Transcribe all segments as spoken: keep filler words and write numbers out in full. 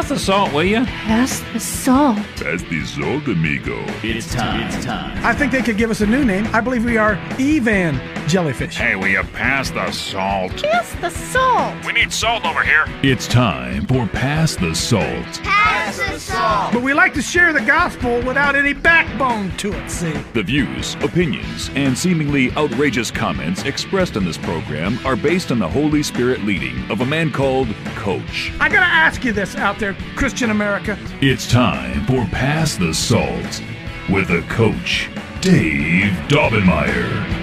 Pass the salt, will you? Pass the salt. Pass the salt, amigo. It's time. It's time. I think they could give us a new name. I believe we are Evan Jellyfish. Hey, will you pass the salt? Pass the salt. We need salt over here. It's time for Pass the Salt. Pass the salt. But we like to share the gospel without any backbone to it, see? The views, opinions, and seemingly outrageous comments expressed in this program are based on the Holy Spirit leading of a man called Coach. I gotta ask you this out there, Christian America. It's time for Pass the Salt with a Coach, Dave Daubenmire.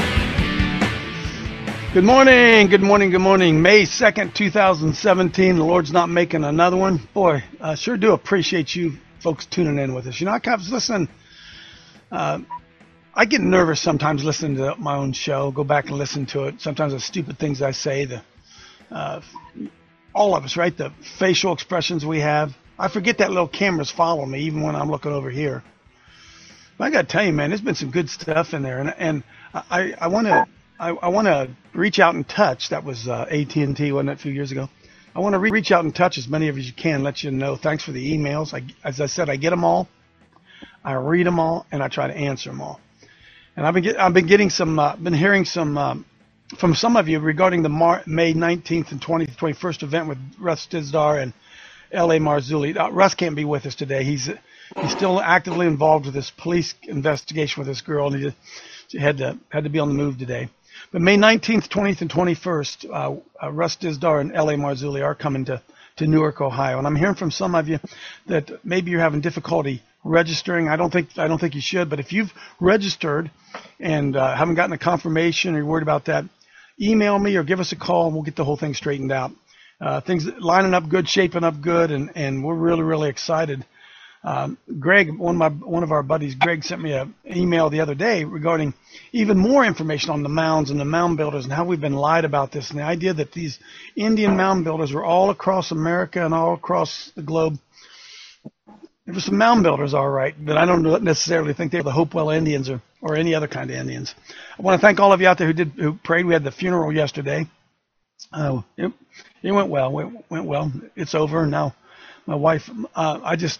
Good morning, good morning, good morning. May second, two thousand seventeen. The Lord's not making another one. Boy, I sure do appreciate you folks tuning in with us. You know, I was listening. Uh, I get nervous sometimes listening to my own show. Go back and listen to it. Sometimes the stupid things I say, the uh, all of us, right? The facial expressions we have. I forget that little cameras follow me even when I'm looking over here. But I got to tell you, man, there's been some good stuff in there, and and I I want to. I, I want to reach out and touch. That was uh, A T and T, wasn't it, a few years ago? I want to re- reach out and touch as many of you as you can, let you know. Thanks for the emails. I, as I said, I get them all. I read them all, and I try to answer them all. And I've been get, I've been getting some, uh, been hearing some um, from some of you regarding the Mar- May nineteenth and twentieth, twenty-first event with Russ Tisdar and L A Marzulli. Uh, Russ can't be with us today. He's he's still actively involved with this police investigation with this girl, and he, just, he had to had to be on the move today. But May nineteenth, twentieth, and twenty-first, uh, uh, Russ Tisdar and L A Marzulli are coming to, to Newark, Ohio. And I'm hearing from some of you that maybe you're having difficulty registering. I don't think I don't think you should. But if you've registered and uh, haven't gotten a confirmation or you're worried about that, email me or give us a call and we'll get the whole thing straightened out. Uh, things lining up good, shaping up good, and, and we're really, really excited. Um, Greg, one of my one of our buddies, Greg, sent me an email the other day regarding even more information on the mounds and the mound builders and how we've been lied about this, and the idea that these Indian mound builders were all across America and all across the globe. There were some mound builders, all right, but I don't necessarily think they were the Hopewell Indians or, or any other kind of Indians. I want to thank all of you out there who did who prayed. We had the funeral yesterday. Uh, it, it went well. Went, went well. It's over now. My wife, uh, I just.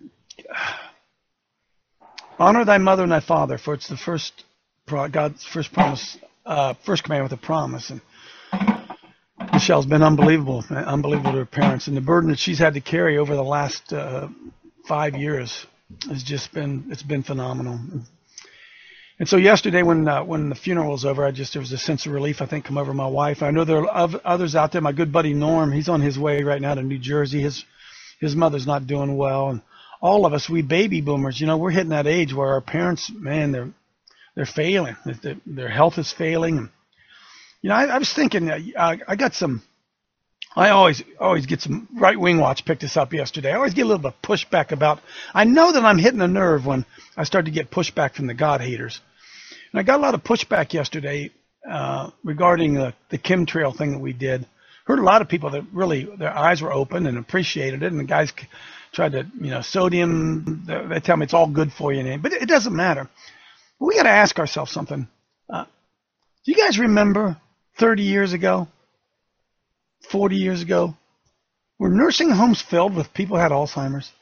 Honor thy mother and thy father, for it's the first God's first promise, uh, first command with a promise. And Michelle's been unbelievable, unbelievable to her parents, and the burden that she's had to carry over the last uh, five years has just been it's been phenomenal. And so yesterday, when uh, when the funeral was over, I just there was a sense of relief, I think, come over my wife. I know there are others out there. My good buddy Norm, he's on his way right now to New Jersey. His his mother's not doing well, and all of us, we baby boomers, you know, we're hitting that age where our parents, man, they're they're failing. Their, their health is failing. And, you know, I, I was thinking, uh, I, I got some, I always always get some, Right Wing Watch picked this up yesterday. I always get a little bit of pushback about, I know that I'm hitting a nerve when I start to get pushback from the God haters. And I got a lot of pushback yesterday uh, regarding the, the chemtrail thing that we did. Heard a lot of people that really, their eyes were open and appreciated it, and the guys tried to, you know, sodium, they tell me it's all good for you, but it doesn't matter. We got to ask ourselves something. Uh, do you guys remember thirty years ago, forty years ago, were nursing homes filled with people who had Alzheimer's?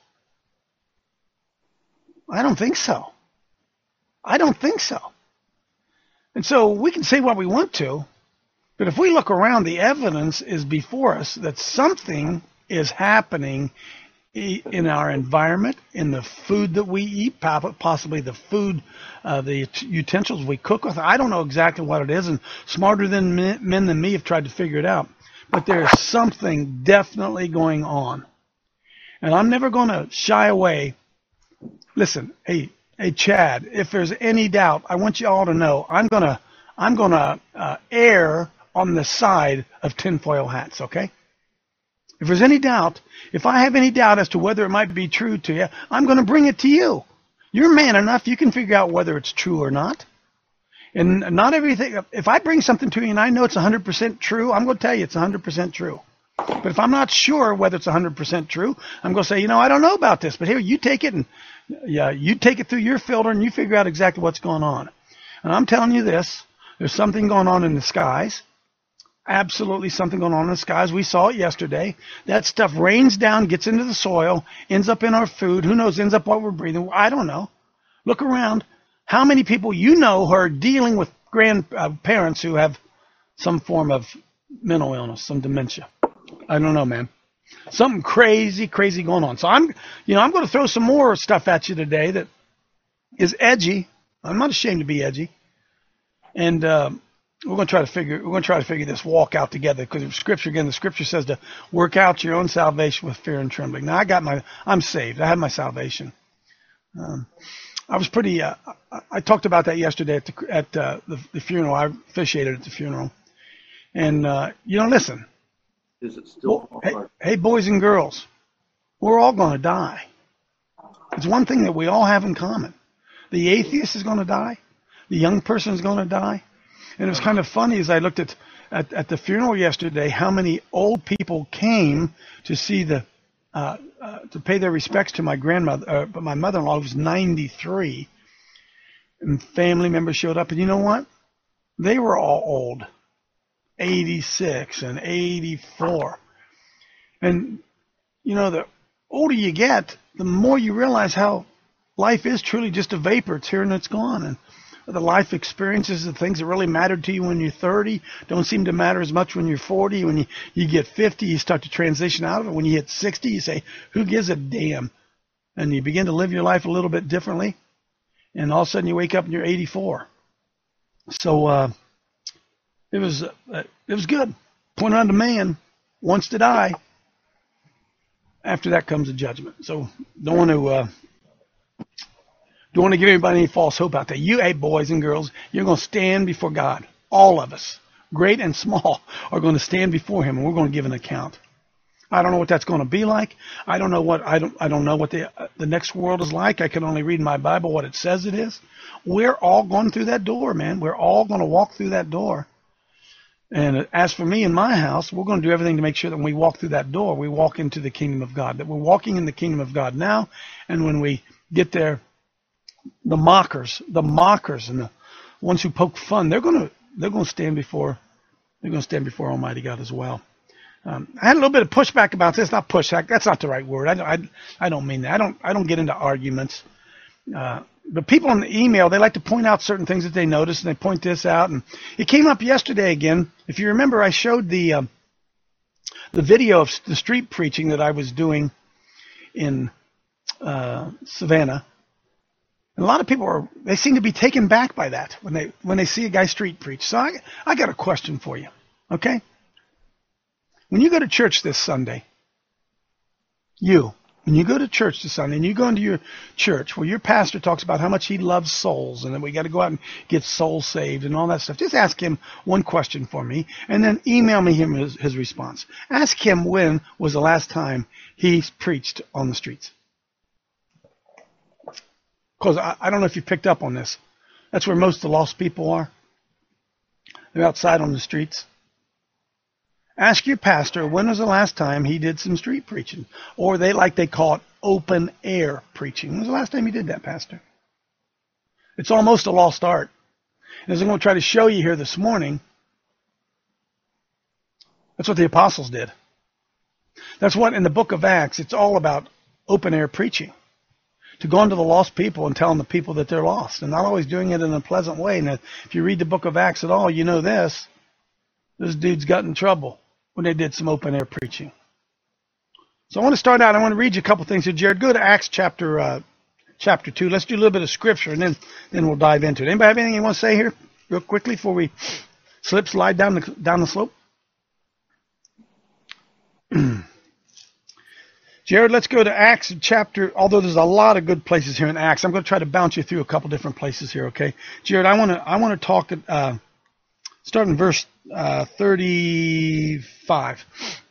I don't think so. I don't think so. And so we can say what we want to, but if we look around, the evidence is before us that something is happening in our environment, in the food that we eat, possibly the food, uh, the utensils we cook with. I don't know exactly what it is, and smarter than men, men than me have tried to figure it out. But there's something definitely going on. And I'm never going to shy away. Listen, hey, hey, Chad, if there's any doubt, I want you all to know I'm going to I'm going to uh, err on the side of tinfoil hats, okay? If there's any doubt, if I have any doubt as to whether it might be true to you, I'm going to bring it to you. You're man enough, you can figure out whether it's true or not. And not everything, if I bring something to you and I know it's one hundred percent true, I'm going to tell you it's one hundred percent true. But if I'm not sure whether it's one hundred percent true, I'm going to say, you know, I don't know about this, but here, you take it and yeah, you take it through your filter and you figure out exactly what's going on. And I'm telling you this, there's something going on in the skies. absolutely something going on in the skies. We saw it yesterday. That stuff rains down, gets into the soil, ends up in our food. Who knows, ends up what we're breathing. I don't know. Look around. How many people you know who are dealing with grandparents uh, who have some form of mental illness, some dementia? I don't know, man. Something crazy, crazy going on. So I'm, you know, I'm going to throw some more stuff at you today that is edgy. I'm not ashamed to be edgy. And uh, we're going to try to figure, we're going to try to figure this walk out together, because the scripture, again, the scripture says to work out your own salvation with fear and trembling. Now I got my, I'm saved. I have my salvation. Um, I was pretty, uh, I, I talked about that yesterday at the, at uh, the, the funeral. I officiated at the funeral. And, uh, you know, listen. Is it still well, hey, hey, boys and girls, we're all going to die. It's one thing that we all have in common. The atheist is going to die. The young person is going to die. And it was kind of funny as I looked at, at, at the funeral yesterday, how many old people came to see the, uh, uh, to pay their respects to my grandmother, uh, but my mother-in-law, who was ninety-three, and family members showed up. And you know what? They were all old. eighty-six and eighty-four. And, you know, the older you get, the more you realize how life is truly just a vapor. It's here and it's gone. And the life experiences, the things that really mattered to you when you're thirty, don't seem to matter as much when you're forty. When you, you get fifty, you start to transition out of it. When you hit sixty, you say, who gives a damn? And you begin to live your life a little bit differently. And all of a sudden you wake up and you're eighty-four. So, uh, It was uh, it was good. Point unto man wants to die. After that comes a judgment. So don't want to uh, don't want to give anybody any false hope out there. You, hey, boys and girls, you're going to stand before God. All of us, great and small, are going to stand before Him, and we're going to give an account. I don't know what that's going to be like. I don't know what I don't I don't know what the uh, the next world is like. I can only read in my Bible what it says it is. We're all going through that door, man. We're all going to walk through that door. And as for me and my house, we're going to do everything to make sure that when we walk through that door, we walk into the kingdom of God, that we're walking in the kingdom of God now. And when we get there, the mockers, the mockers and the ones who poke fun, they're going to, they're going to stand before, they're going to stand before Almighty God as well. Um, I had a little bit of pushback about this, not pushback. That's not the right word. I, I, I don't mean that. I don't, I don't get into arguments. Uh, But people in the email, they like to point out certain things that they notice, and they point this out. And it came up yesterday again. If you remember, I showed the um, the video of the street preaching that I was doing in uh, Savannah. And a lot of people are, they seem to be taken back by that when they when they see a guy street preach. So I, I got a question for you, okay? When you go to church this Sunday, you, when you go to church this Sunday and you go into your church where your pastor talks about how much he loves souls and that we got to go out and get souls saved and all that stuff, just ask him one question for me and then email me him his, his response. Ask him when was the last time he preached on the streets. Because I, I don't know if you picked up on this. That's where most of the lost people are. They're outside on the streets. Ask your pastor when was the last time he did some street preaching. Or they like they call it open air preaching. When was the last time he did that, Pastor? It's almost a lost art. And as I'm going to try to show you here this morning, that's what the apostles did. That's what in the book of Acts, it's all about open air preaching. To go into the lost people and telling the people that they're lost. And not always doing it in a pleasant way. And if you read the book of Acts at all, you know this. Those dudes got in trouble when they did some open air preaching. So I want to start out. I want to read you a couple things here. Jared, go to Acts chapter uh, chapter two. Let's do a little bit of scripture, and then, then we'll dive into it. Anybody have anything you want to say here real quickly before we slip, slide down the, down the slope? Jared, let's go to Acts chapter, although there's a lot of good places here in Acts. I'm going to try to bounce you through a couple different places here, okay? Jared, I want to I want to talk, uh, start in verse uh, thirty-five.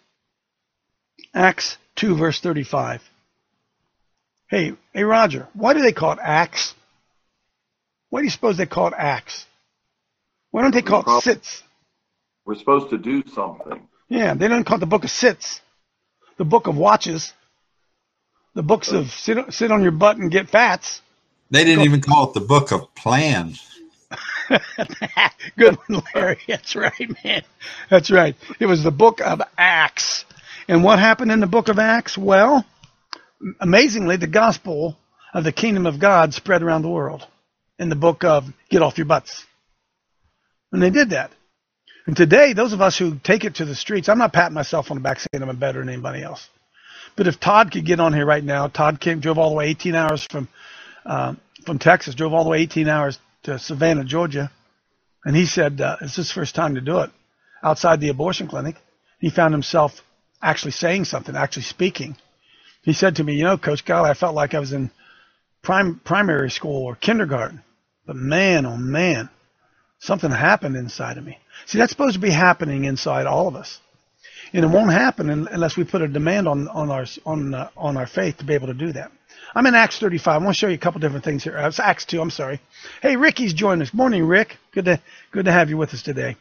Acts two, verse thirty-five. Hey, hey, Roger, why do they call it Acts? Why do you suppose they call it Acts? Why don't they call it Sits? We're supposed to do something. Yeah, they don't call it the book of Sits, the book of watches. The books of sit, sit on your butt and get fats. They didn't even call it the book of plans. Good one, Larry. That's right, man. That's right. It was the book of Acts. And what happened in the book of Acts? Well, amazingly, the gospel of the kingdom of God spread around the world in the book of Get Off Your Butts. And they did that. And today, those of us who take it to the streets, I'm not patting myself on the back saying I'm better than anybody else. But if Todd could get on here right now, Todd came, drove all the way eighteen hours from uh, from Texas, drove all the way eighteen hours to Savannah, Georgia. And he said uh, it's his first time to do it outside the abortion clinic. He found himself actually saying something, actually speaking. He said to me, you know, Coach, golly, I felt like I was in prim- primary school or kindergarten. But man, oh man, something happened inside of me. See, that's supposed to be happening inside all of us. And it won't happen unless we put a demand on, on our on uh, on our faith to be able to do that. I'm in Acts thirty-five. I want to show you a couple different things here. Uh, it's Acts two, I'm sorry. Hey, Ricky's joined us. Morning, Rick. Good to good to have you with us today.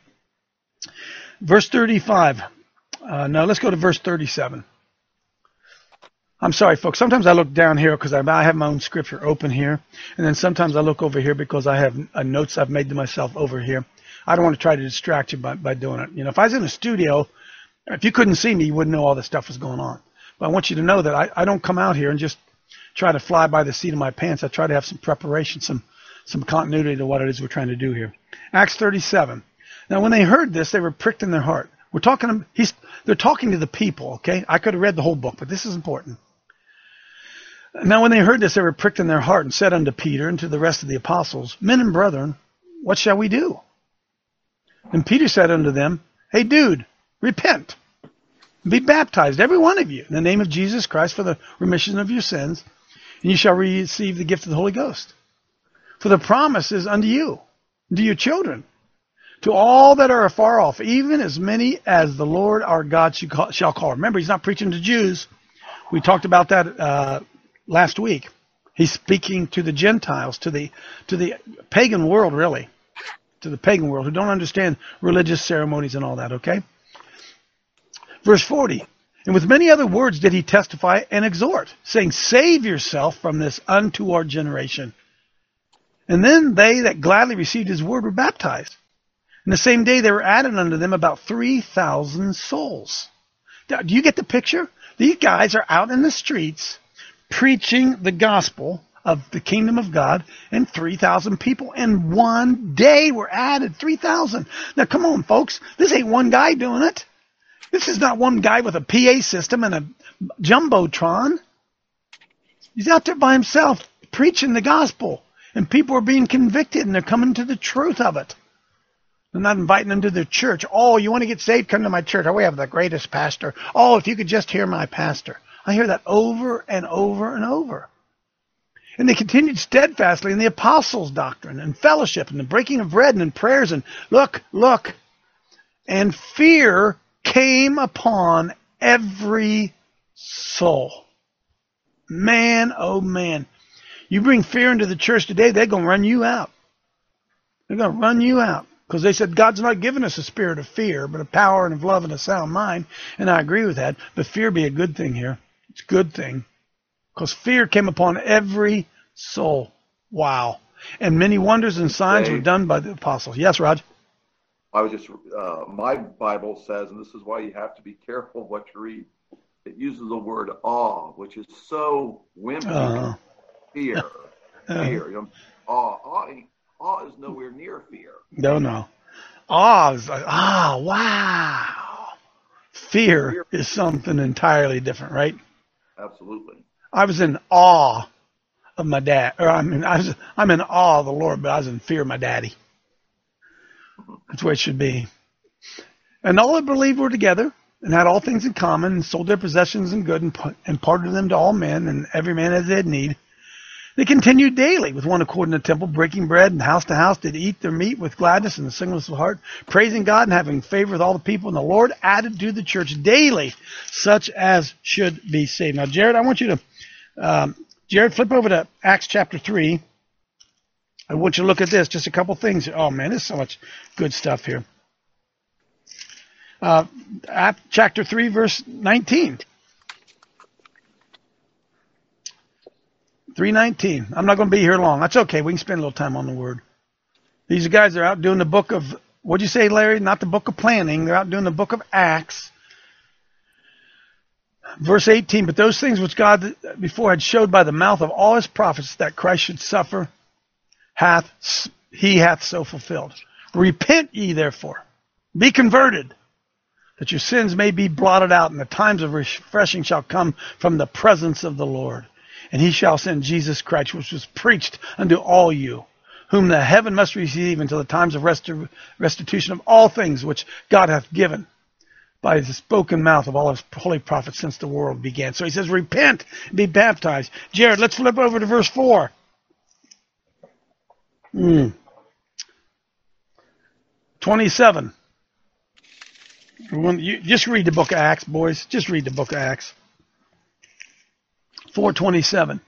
Verse thirty-five. Uh, no, let's go to verse thirty-seven. I'm sorry, folks. Sometimes I look down here because I, I have my own scripture open here. And then sometimes I look over here because I have uh, notes I've made to myself over here. I don't want to try to distract you by, by doing it. You know, if I was in a studio, if you couldn't see me, you wouldn't know all this stuff was going on. But I want you to know that I, I don't come out here and just try to fly by the seat of my pants. I try to have some preparation, some some continuity to what it is we're trying to do here. Acts thirty-seven. Now, when they heard this, they were pricked in their heart. We're talking. He's. They're talking to the people. Okay, I could have read the whole book, but this is important. Now, when they heard this, they were pricked in their heart and said unto Peter and to the rest of the apostles, Men and brethren, what shall we do? And Peter said unto them, Hey, dude, repent. Be baptized, every one of you, in the name of Jesus Christ for the remission of your sins, and you shall receive the gift of the Holy Ghost. For the promise is unto you, and to your children, to all that are afar off, even as many as the Lord our God shall call. Remember, he's not preaching to Jews. We talked about that uh, last week. He's speaking to the Gentiles, to the to the pagan world, really, to the pagan world who don't understand religious ceremonies and all that, okay? Verse forty, and with many other words did he testify and exhort, saying, Save yourself from this untoward generation. And then they that gladly received his word were baptized. And the same day there were added unto them about three thousand souls. Do you get the picture? These guys are out in the streets preaching the gospel of the kingdom of God, and three thousand people in one day were added. three thousand. Now, come on, folks. This ain't one guy doing it. This is not one guy with a P A system and a jumbotron. He's out there by himself preaching the gospel, and people are being convicted, and they're coming to the truth of it. They're not inviting them to their church. Oh, you want to get saved? Come to my church. Oh, we have the greatest pastor. Oh, if you could just hear my pastor. I hear that over and over and over. And they continued steadfastly in the apostles' doctrine and fellowship and the breaking of bread and in prayers. And look, look. And fear came upon every soul. Man, oh man. You bring fear into the church today, they're going to run you out. They're going to run you out. Because they said God's not given us a spirit of fear, but of power and of love and a sound mind. And I agree with that. But fear be a good thing here. It's a good thing. Because fear came upon every soul. Wow. And many wonders and signs were done by the apostles. Yes, Raj? I was just, uh, my Bible says, and this is why you have to be careful what you read, it uses the word awe, which is so wimpy. Uh, fear. Uh, fear. You know, awe. Awe, awe is nowhere near fear. No, no. Awe is like, ah, oh, wow. Fear, fear is something entirely different, right? Absolutely. I was in awe of my dad, or I mean, I was, I'm in awe of the Lord, but I was in fear of my daddy. That's where it should be. And all that believed were together and had all things in common and sold their possessions and good and, and parted them to all men and every man as they had need. They continued daily with one accord in the temple, breaking bread and house to house did eat their meat with gladness and the singleness of heart, praising God and having favor with all the people. And the Lord added to the church daily such as should be saved. Now, Jared, I want you to, um, Jared, flip over to Acts chapter three. I want you to look at this. Just a couple things. Oh, man, there's so much good stuff here. Uh, chapter three, verse nineteen. three nineteen. I'm not going to be here long. That's okay. We can spend a little time on the word. These guys are out doing the book of, what'd you say, Larry? Not the book of planning. They're out doing the book of Acts. Verse eighteen, but those things which God before had showed by the mouth of all his prophets that Christ should suffer, hath he hath so fulfilled. Repent ye therefore, be converted, that your sins may be blotted out, and the times of refreshing shall come from the presence of the Lord. And he shall send Jesus Christ, which was preached unto all you, whom the heaven must receive until the times of restor- restitution of all things which God hath given by the spoken mouth of all his holy prophets since the world began. So he says, repent, be baptized. Jared, let's flip over to verse four. Mm. twenty-seven. You just read the book of Acts, boys. Just read the book of Acts. four twenty-seven.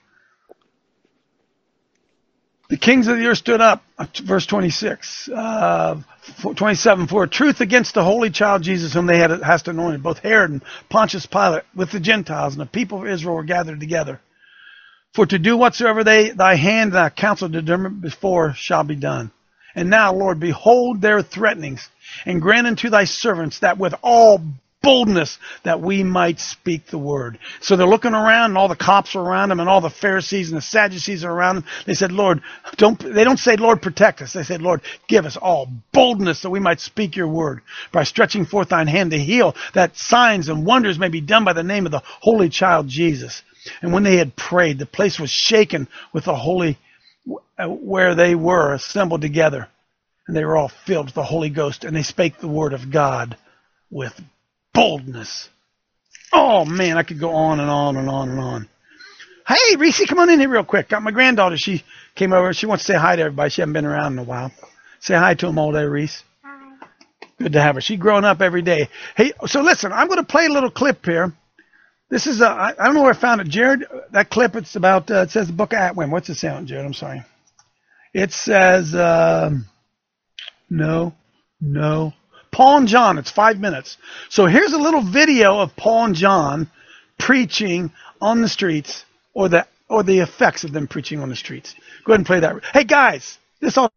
The kings of the earth stood up, verse twenty-six, uh, twenty-seven, for a truth against the holy child Jesus, whom they had hast anointed, both Herod and Pontius Pilate with the Gentiles, and the people of Israel were gathered together. For to do whatsoever they thy hand and thy counsel determined before shall be done. And now, Lord, behold their threatenings, and grant unto thy servants that with all boldness that we might speak the word. So they're looking around, and all the cops are around them, and all the Pharisees and the Sadducees are around them. They said, Lord, don't, they don't say, Lord, protect us. They said, Lord, give us all boldness that we might speak your word by stretching forth thine hand to heal, that signs and wonders may be done by the name of the holy child Jesus. And when they had prayed, the place was shaken with the holy, where they were assembled together. And they were all filled with the Holy Ghost, and they spake the word of God with boldness. Oh, man, I could go on and on and on and on. Hey, Reese, come on in here real quick. Got my granddaughter. She came over. She wants to say hi to everybody. She hasn't been around in a while. Say hi to them all day, Reese. Hi. Good to have her. She's growing up every day. Hey, so listen, I'm going to play a little clip here. This is, a, I, I don't know where I found it. Jared, that clip, it's about, uh, it says the book of Acts. What's it sound, Jared? I'm sorry. It says, uh, no, no. Paul and John, it's five minutes. So here's a little video of Paul and John preaching on the streets, or the or the effects of them preaching on the streets. Go ahead and play that. Hey guys, this all.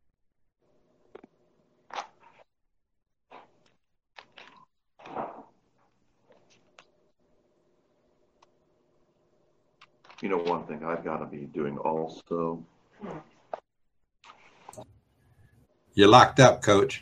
You know, one thing I've got to be doing also. You're locked up, Coach.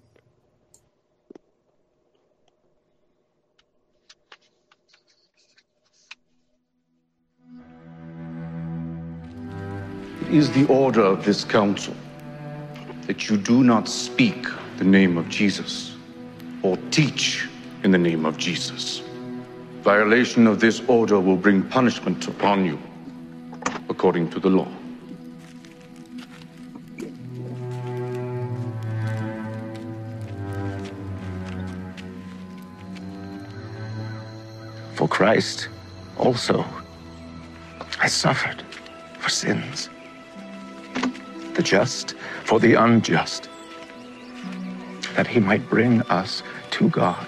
It is the order of this council that you do not speak the name of Jesus or teach in the name of Jesus. Violation of this order will bring punishment upon you according to the law. For Christ also has suffered for sins, the just for the unjust, that he might bring us to God,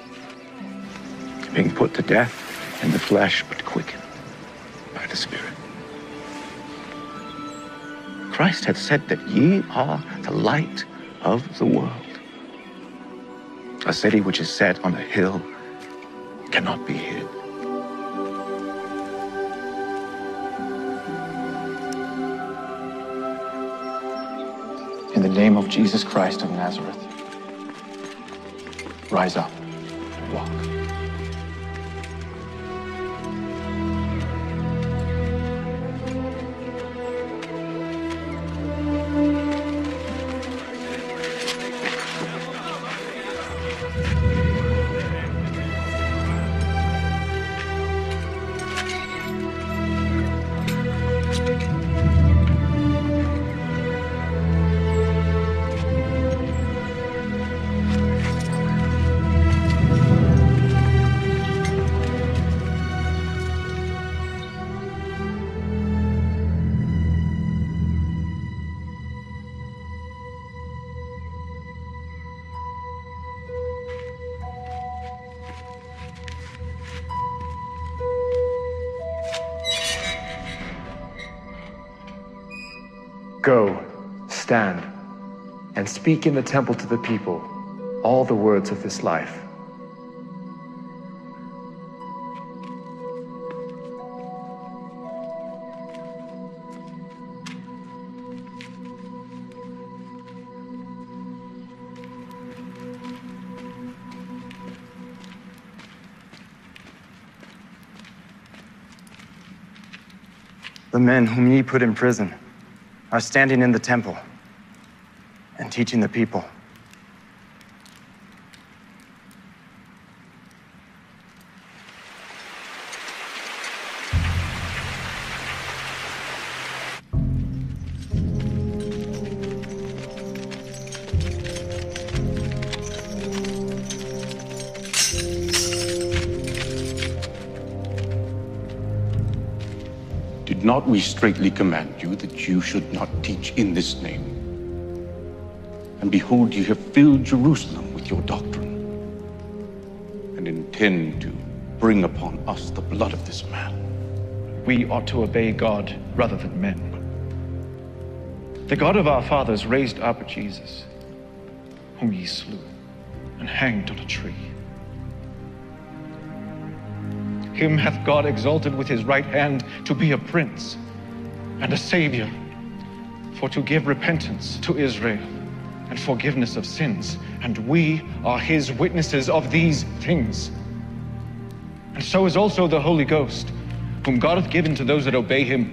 being put to death in the flesh, but quickened by the Spirit. Christ hath said that ye are the light of the world. A city which is set on a hill cannot be hid. In the name of Jesus Christ of Nazareth, rise up and walk. Go, stand, and speak in the temple to the people all the words of this life. The men whom ye put in prison are standing in the temple and teaching the people. Did not we straitly command you that you should not teach in this name? And behold, ye have filled Jerusalem with your doctrine, and intend to bring upon us the blood of this man. We ought to obey God rather than men. The God of our fathers raised up Jesus, whom ye slew and hanged on a tree. Him hath God exalted with his right hand to be a prince and a savior, for to give repentance to Israel and forgiveness of sins. And we are his witnesses of these things. And so is also the Holy Ghost, whom God hath given to those that obey him.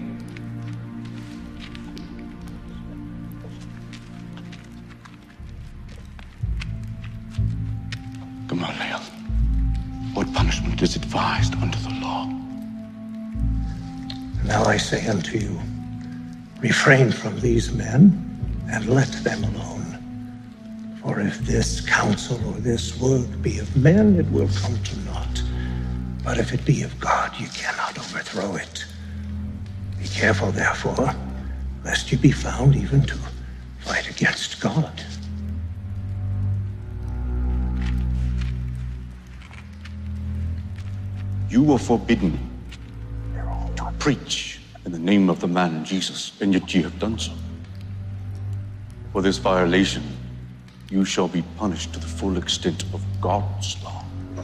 Gamaliel, what punishment is advised under the law? Now I say unto you, refrain from these men, and let them alone. For if this counsel or this work be of men, it will come to naught. But if it be of God, you cannot overthrow it. Be careful, therefore, lest you be found even to fight against God. You were forbidden to preach in the name of the man Jesus, and yet ye have done so. For this violation, you shall be punished to the full extent of God's law.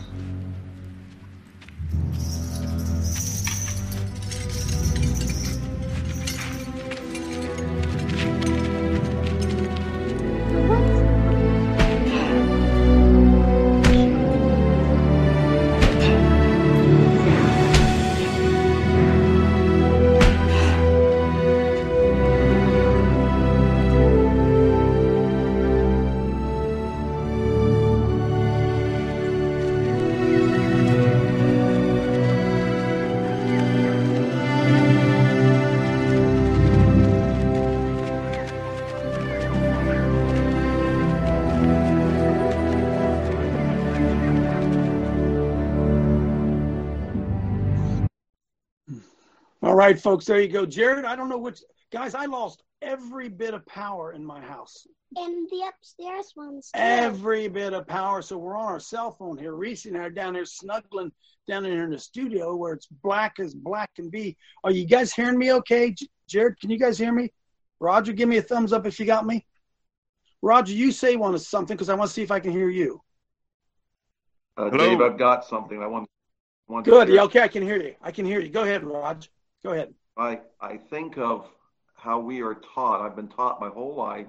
All right, folks, there you go. Jared, I don't know which, guys, I lost every bit of power in my house. And the upstairs ones, too. Every bit of power. So we're on our cell phone here. Reese and I are down here snuggling down in here in the studio where it's black as black can be. Are you guys hearing me okay? J- Jared, can you guys hear me? Roger, give me a thumbs up if you got me. Roger, you say one of something because I want to see if I can hear you. Uh, Dave, I've got something. I want, want Good. to Yeah, okay, I can hear you. I can hear you. Go ahead, Roger. Go ahead. I, I think of how we are taught. I've been taught my whole life.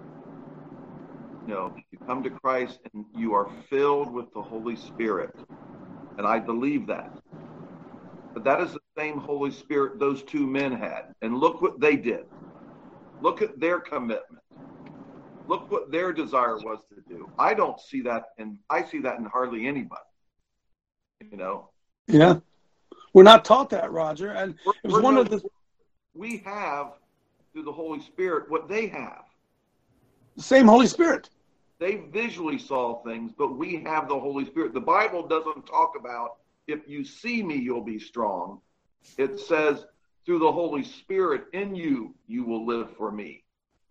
You know, you come to Christ and you are filled with the Holy Spirit. And I believe that. But that is the same Holy Spirit those two men had. And look what they did. Look at their commitment. Look what their desire was to do. I don't see that, and I see that in hardly anybody. You know? Yeah. We're not taught that, Roger. And we're, it was one no, of the. We have, through the Holy Spirit, what they have. The same Holy Spirit. They visually saw things, but we have the Holy Spirit. The Bible doesn't talk about, if you see me, you'll be strong. It says, through the Holy Spirit in you, you will live for me.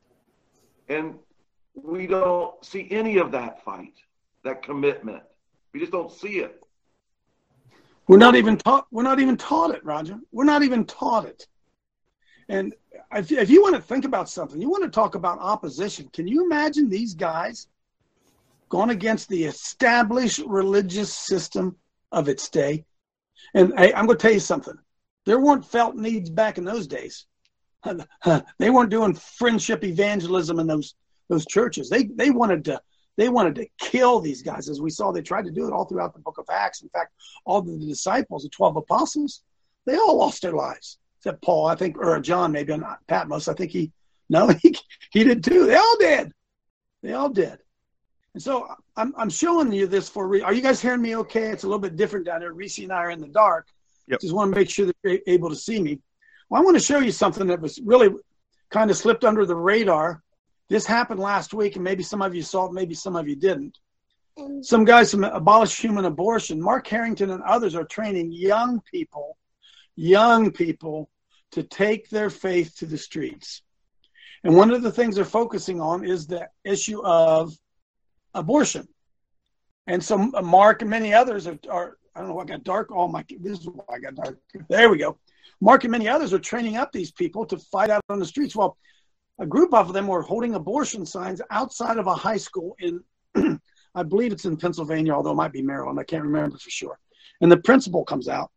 And we don't see any of that fight, that commitment. We just don't see it. We're not even taught. We're not even taught it, Roger. We're not even taught it. And if, if you want to think about something, you want to talk about opposition. Can you imagine these guys going against the established religious system of its day? And hey, I'm going to tell you something. There weren't felt needs back in those days. They weren't doing friendship evangelism in those those churches. They they wanted to they wanted to kill these guys, as we saw. They tried to do it all throughout the book of Acts. In fact, all the disciples, the twelve apostles, they all lost their lives. Except Paul, I think, or John, maybe not Patmos. I think he no, he he did too. They all did. They all did. And so I'm I'm showing you this for re- are you guys hearing me okay? It's a little bit different down there. Reese and I are in the dark. Yep. Just want to make sure that you're able to see me. Well, I want to show you something that was really kind of slipped under the radar. This happened last week, and maybe some of you saw it, maybe some of you didn't. Some guys from Abolish Human Abortion, Mark Harrington and others are training young people, young people to take their faith to the streets. And one of the things they're focusing on is the issue of abortion. And so Mark and many others are, are I don't know why I got dark. Oh my, this is why I got dark. There we go. Mark and many others are training up these people to fight out on the streets. Well, a group of them were holding abortion signs outside of a high school in, I believe it's in Pennsylvania, although it might be Maryland. I can't remember for sure. And the principal comes out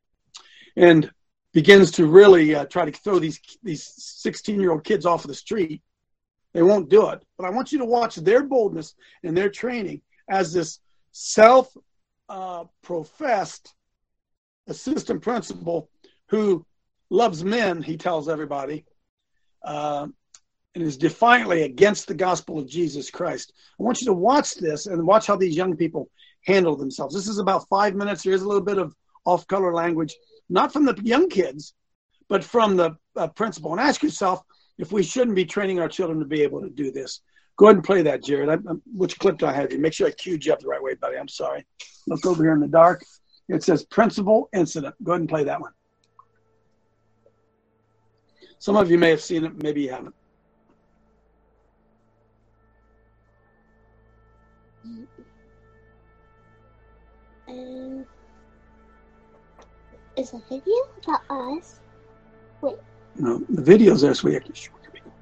and begins to really uh, try to throw these these sixteen-year-old kids off of the street. They won't do it. But I want you to watch their boldness and their training as this self-professed uh, assistant principal who loves men, he tells everybody, uh, and is defiantly against the gospel of Jesus Christ. I want you to watch this and watch how these young people handle themselves. This is about five minutes. There is a little bit of off-color language, not from the young kids, but from the uh, principal. And ask yourself if we shouldn't be training our children to be able to do this. Go ahead and play that, Jared. I, I, which clip do I have? Make sure I cued you up the right way, buddy. I'm sorry. Look over here in the dark. It says principal incident. Go ahead and play that one. Some of you may have seen it, maybe you haven't. Um, is a video about us? Wait. No, the video's there, so we have to show people.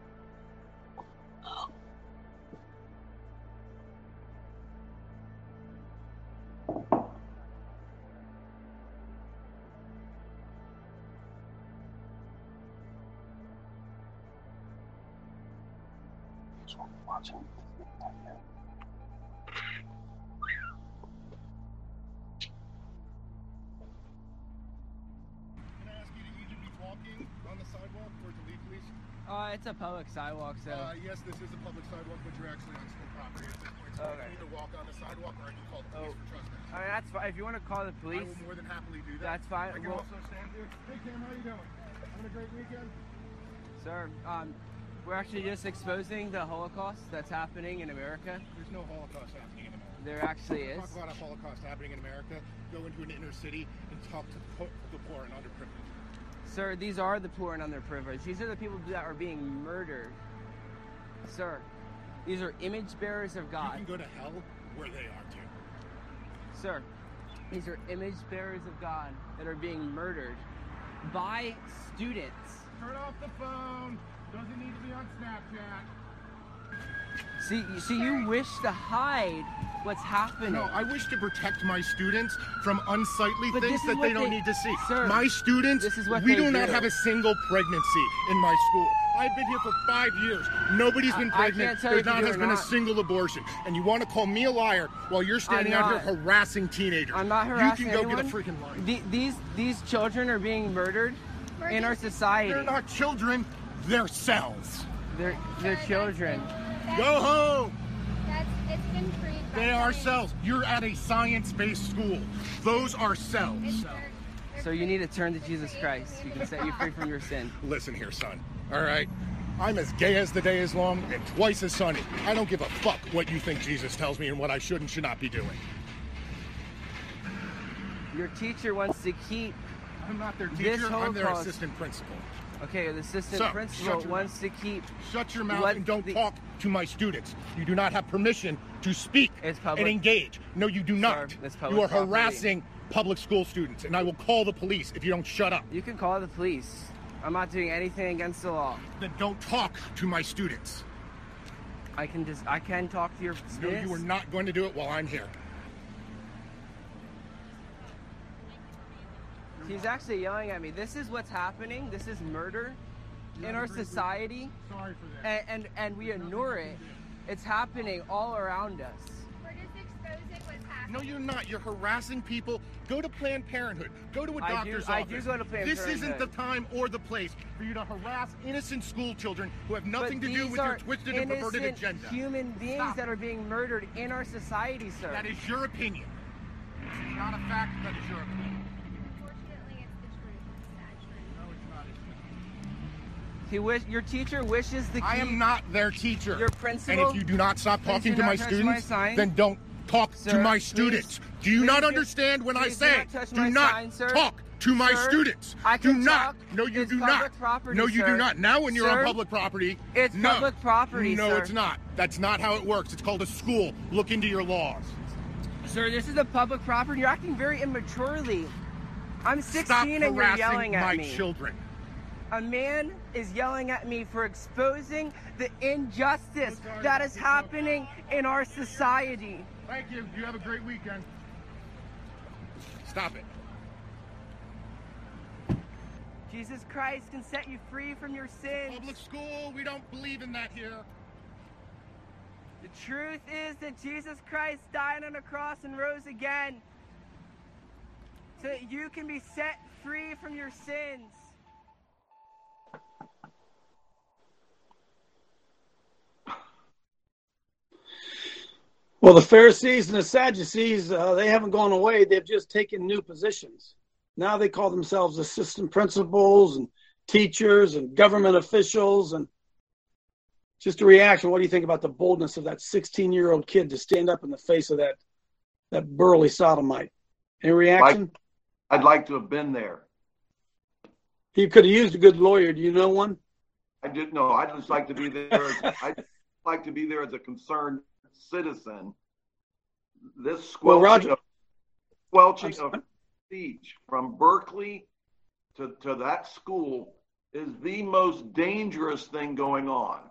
Watching. Uh, it's a public sidewalk, so... Uh, yes, this is a public sidewalk, but you're actually on school property at this point. So okay. You can either walk on the sidewalk or I can call the police oh. for trespassing. I mean, that's fine. If you want to call the police... I will more than happily do that. That's fine. I can we'll... also stand here. Hey, Cam, how you doing? Having a great weekend? Sir, um, we're actually just exposing the Holocaust that's happening in America. There's no Holocaust happening in America. There actually is. Talk about a Holocaust happening in America. Go into an inner city and talk to the poor and underprivileged. Sir, these are the poor and underprivileged. These are the people that are being murdered. Sir, these are image bearers of God. You can go to hell where they are too. Sir, these are image bearers of God that are being murdered by students. Turn off the phone. Doesn't need to be on Snapchat. See, see, you wish to hide what's happening. No, I wish to protect my students from unsightly but things that they, they don't need to see. Sir, my students, this is what we they do not do. have a single pregnancy in my school. I've been here for five years. Nobody's been I, pregnant. I can't tell There's if you not do has or been not. a single abortion. And you want to call me a liar while you're standing out here harassing teenagers. I'm not harassing You can go anyone. get a freaking line. The, these, these children are being murdered We're in our society. They're not children. They're cells. They're, they're children. Go home. That's, it's been proved. They are cells. You're at a science-based school. Those are cells. So you need to turn to Jesus Christ. He can set you free from your sin. Listen here, son. All right? I'm as gay as the day is long and twice as sunny. I don't give a fuck what you think Jesus tells me and what I should and should not be doing. Your teacher wants to keep I'm not their this teacher. I'm their Holocaust- assistant principal. Okay, the assistant So, principal shut your wants mouth. to keep... Shut your mouth what and don't the- talk to my students. You do not have permission to speak It's public- and engage. No, you do not. Sir, it's public You are property. harassing public school students, and I will call the police if you don't shut up. You can call the police. I'm not doing anything against the law. Then don't talk to my students. I can just, I can talk to your students. No, you are not going to do it while I'm here. He's actually yelling at me. This is what's happening. This is murder in our society. Sorry for that. And, and, and we ignore it. It's happening all around us. We're just exposing what's happening. No, you're not. You're harassing people. Go to Planned Parenthood. Go to a I do- doctor's I office. do go to Planned This isn't the Parenthood. time or the place for you to harass innocent school children who have nothing But to do these with your are twisted and perverted innocent agenda. human beings Stop. that are being murdered in our society, sir. That is your opinion. It's not a fact. That is your opinion. Unfortunately, it's the truth. It's sad truth. No, it's not. It's He wish your teacher wishes the key. I am not their teacher. Your principal. And if you do not stop Please talking do to not my touch students, my sign. then don't talk Sir, to my please- students. Do you please not do- understand when I please do say, not touch do my not sign, sir. talk to my Sir, students? I do can not. talk. No, you It's do public not. property, no, you sir. do not. Now when you're Sir, on public property, it's no. public property, No, sir. it's not. That's not how it works. It's called a school. Look into your laws. Sir, this is a public property. You're acting very immaturely. I'm sixteen Stop and you're harassing yelling at my me. children. A man is yelling at me for exposing the injustice that is happening in our society. Thank you. You have a great weekend. Stop it. Jesus Christ can set you free from your sins. Public school, we don't believe in that here. The truth is that Jesus Christ died on a cross and rose again so that you can be set free from your sins. Well, the Pharisees and the Sadducees, uh, they haven't gone away. They've just taken new positions. Now they call themselves assistant principals and teachers and government officials. And just a reaction, what do you think about the boldness of that sixteen-year-old kid to stand up in the face of that that burly sodomite? Any reaction? I'd like to have been there. He could have used a good lawyer. Do you know one? I didn't know. I'd just like to be there. As, I'd like to be there as a concerned citizen. This squelching, Well, Roger, of, squelching of speech from Berkeley to, to that school is the most dangerous thing going on.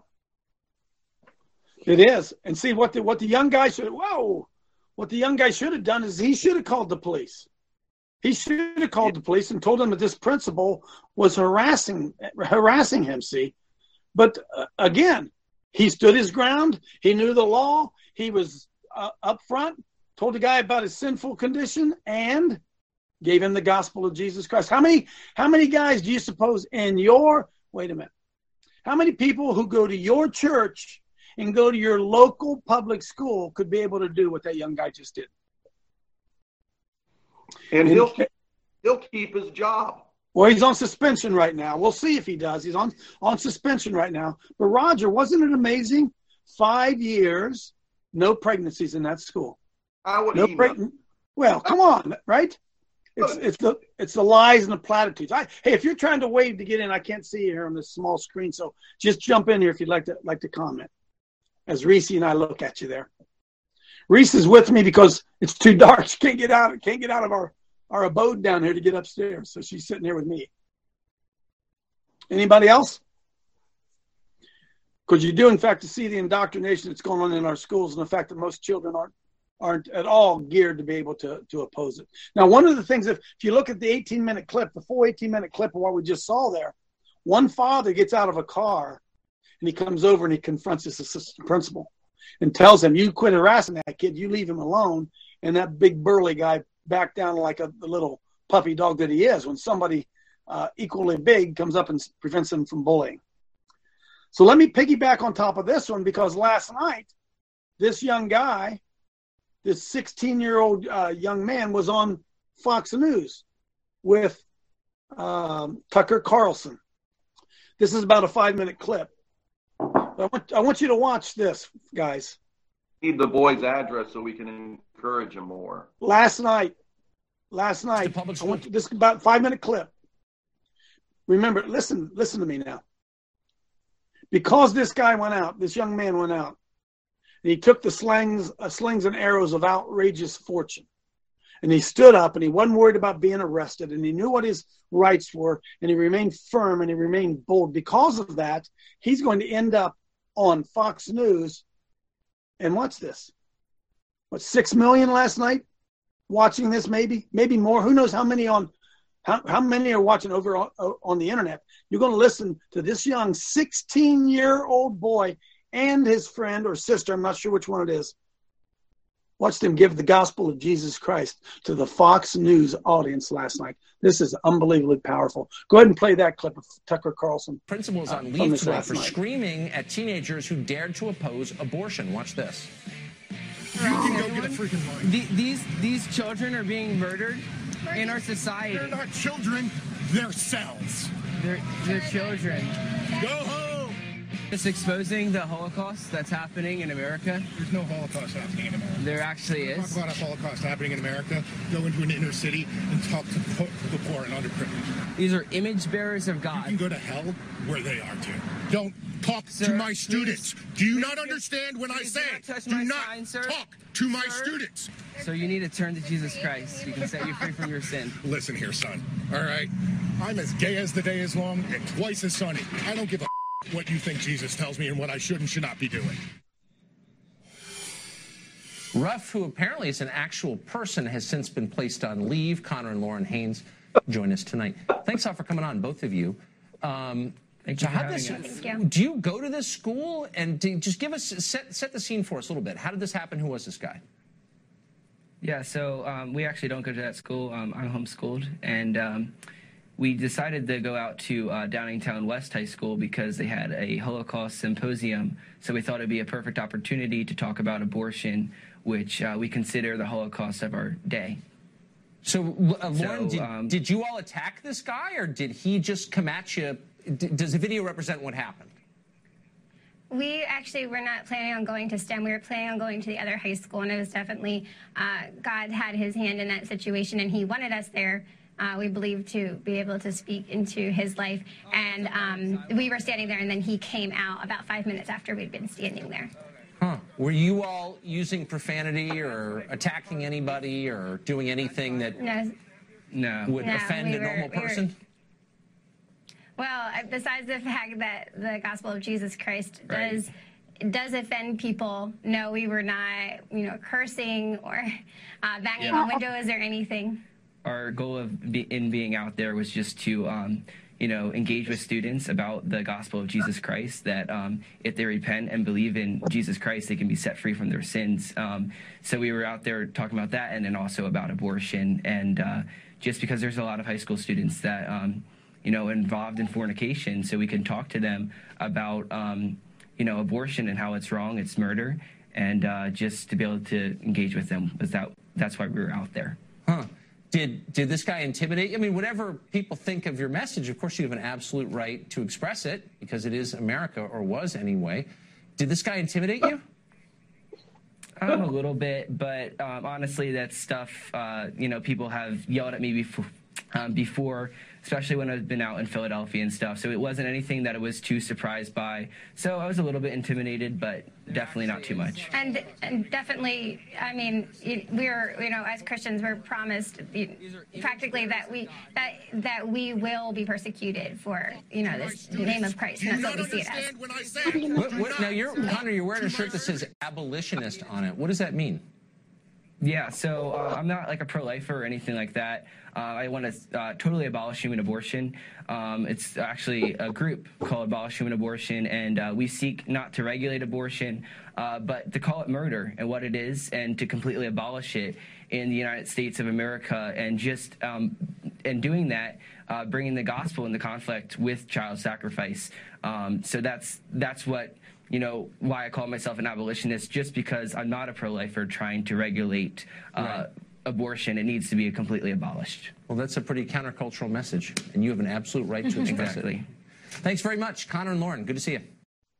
it is. And see, what the, what the young guy should, whoa, what the young guy should have done is he should have called the police. He should have called the police and told them that this principal was harassing harassing him, see. But uh, again, he stood his ground. He knew the law. He was uh, up front, told the guy about his sinful condition, and gave him the gospel of Jesus Christ. How many, how many guys do you suppose in your, wait a minute, how many people who go to your church and go to your local public school could be able to do what that young guy just did? And he'll keep, he'll keep his job. Well, he's on suspension right now. We'll see if he does. He's on, on suspension right now. But Roger, wasn't it amazing? Five years, no pregnancies in that school. I would No email. preg- Well, come on, right? It's it's the it's the lies and the platitudes. I, hey, if you're trying to wave to get in, I can't see you here on this small screen. So just jump in here if you'd like to like to comment. As Reese and I look at you there. Reese is with me because it's too dark. She can't get out. Can't get out of our, our abode down here to get upstairs. So she's sitting here with me. Anybody else? Because you do, in fact, to see the indoctrination that's going on in our schools and the fact that most children aren't aren't at all geared to be able to, to oppose it. Now, one of the things, if, if you look at the eighteen-minute clip, the full eighteen-minute clip of what we just saw there, one father gets out of a car and he comes over and he confronts his assistant principal and tells him, you quit harassing that kid, you leave him alone. And that big burly guy backed down like a, a little puppy dog that he is when somebody uh, equally big comes up and prevents him from bullying. So let me piggyback on top of this one, because last night, this young guy, this sixteen-year-old uh, young man was on Fox News with um, Tucker Carlson. This is about a five-minute clip. I want, I want you to watch this, guys. Need the boy's address so we can encourage him more. Last night, last night, I want you, this is about a five-minute clip. Remember, listen, listen to me now. Because this guy went out, this young man went out, and he took the slings, uh, slings and arrows of outrageous fortune. And he stood up and he wasn't worried about being arrested, and he knew what his rights were, and he remained firm and he remained bold. Because of that, he's going to end up on Fox News. And what's this? What, six million last night watching this, maybe, maybe more. Who knows how many on how, how many are watching over on, on the internet. You're going to listen to this young sixteen-year-old boy and his friend or sister, I'm not sure which one it is. Watch them give the gospel of Jesus Christ to the Fox News audience last night. This is unbelievably powerful. Go ahead and play that clip of Tucker Carlson. Principals on uh, leave today for night. screaming at teenagers who dared to oppose abortion. Watch this. You can go get a freaking line. The, these these children are being murdered in our society. They're not children, they're cells. They're, they're children. Go home! It's exposing the Holocaust that's happening in America. There's no Holocaust happening in America. There actually is. Talk about a Holocaust happening in America. Go into an inner city and talk to the poor and underprivileged. These are image bearers of God. You can go to hell where they are too. Don't talk Sir, to my please, students. Do you please, not understand when I please say do not touch do my not sign, sir. talk to my Sir. students? So you need to turn to Jesus Christ. He can set you free from your sin. Listen here, son. All right? I'm as gay as the day is long and twice as sunny. I don't give a what you think Jesus tells me and what I should and should not be doing. Ruff, who apparently is an actual person, has since been placed on leave. Connor and Lauren Haynes join us tonight. Thanks all for coming on, both of you. Um, Thank so you for how having this, us. Thank you. Do you go to this school? And do, just give us, set, set the scene for us a little bit. How did this happen? Who was this guy? Yeah, so um, we actually don't go to that school. Um, I'm homeschooled, and um, we decided to go out to uh, Downingtown West High School because they had a Holocaust symposium. So we thought it'd be a perfect opportunity to talk about abortion, which uh, we consider the Holocaust of our day. So, uh, Lauren, So, did, um, did you all attack this guy, or did he just come at you? D- does the video represent what happened? We actually were not planning on going to STEM. We were planning on going to the other high school, and it was definitely uh, God had his hand in that situation, and he wanted us there. Uh, we believe to be able to speak into his life, and um, we were standing there, and then he came out about five minutes after we'd been standing there. Huh. Were you all using profanity or attacking anybody or doing anything that No, No. would No, offend we a were- normal we were- person? well, uh, besides the fact that the gospel of Jesus Christ Right. does does offend people, no, we were not, you know, cursing or uh, banging Yeah. on windows or anything. Our goal of be, in being out there was just to, um, you know, engage with students about the gospel of Jesus Christ, that um, if they repent and believe in Jesus Christ, they can be set free from their sins. Um, so we were out there talking about that, and then also about abortion. And uh, just because there's a lot of high school students that, um, you know, involved in fornication, so we can talk to them about, um, you know, abortion and how it's wrong, it's murder, and uh, just to be able to engage with them. Was that, that's why we were out there. Huh. Did did this guy intimidate you? I mean, whatever people think of your message, of course you have an absolute right to express it because it is America, or was anyway. Did this guy intimidate you? Um, a little bit, but um, honestly, that stuff, uh, you know, people have yelled at me before, um, before, especially when I've been out in Philadelphia and stuff. So it wasn't anything that I was too surprised by. So I was a little bit intimidated, but definitely not too much. And, and definitely, I mean, it- we're, you know, as Christians, we're promised you, practically that we that that we will be persecuted for, you know, this name of Christ. And that's what we see it as. When I say What, what, now, you're, Connor, you're wearing a shirt that says abolitionist on it. What does that mean? Yeah, so uh, I'm not like a pro-lifer or anything like that. Uh, I want to uh, totally abolish human abortion. Um, it's actually a group called Abolish Human Abortion, and uh, we seek not to regulate abortion, uh, but to call it murder and what it is, and to completely abolish it in the United States of America, and just um, and doing that, uh, bringing the gospel into conflict with child sacrifice. Um, so that's that's what. You know, why I call myself an abolitionist, just because I'm not a pro-lifer trying to regulate uh, Right. abortion. It needs to be completely abolished. Well, that's a pretty countercultural message, and you have an absolute right to express Exactly. it. Thanks very much, Connor and Lauren. Good to see you.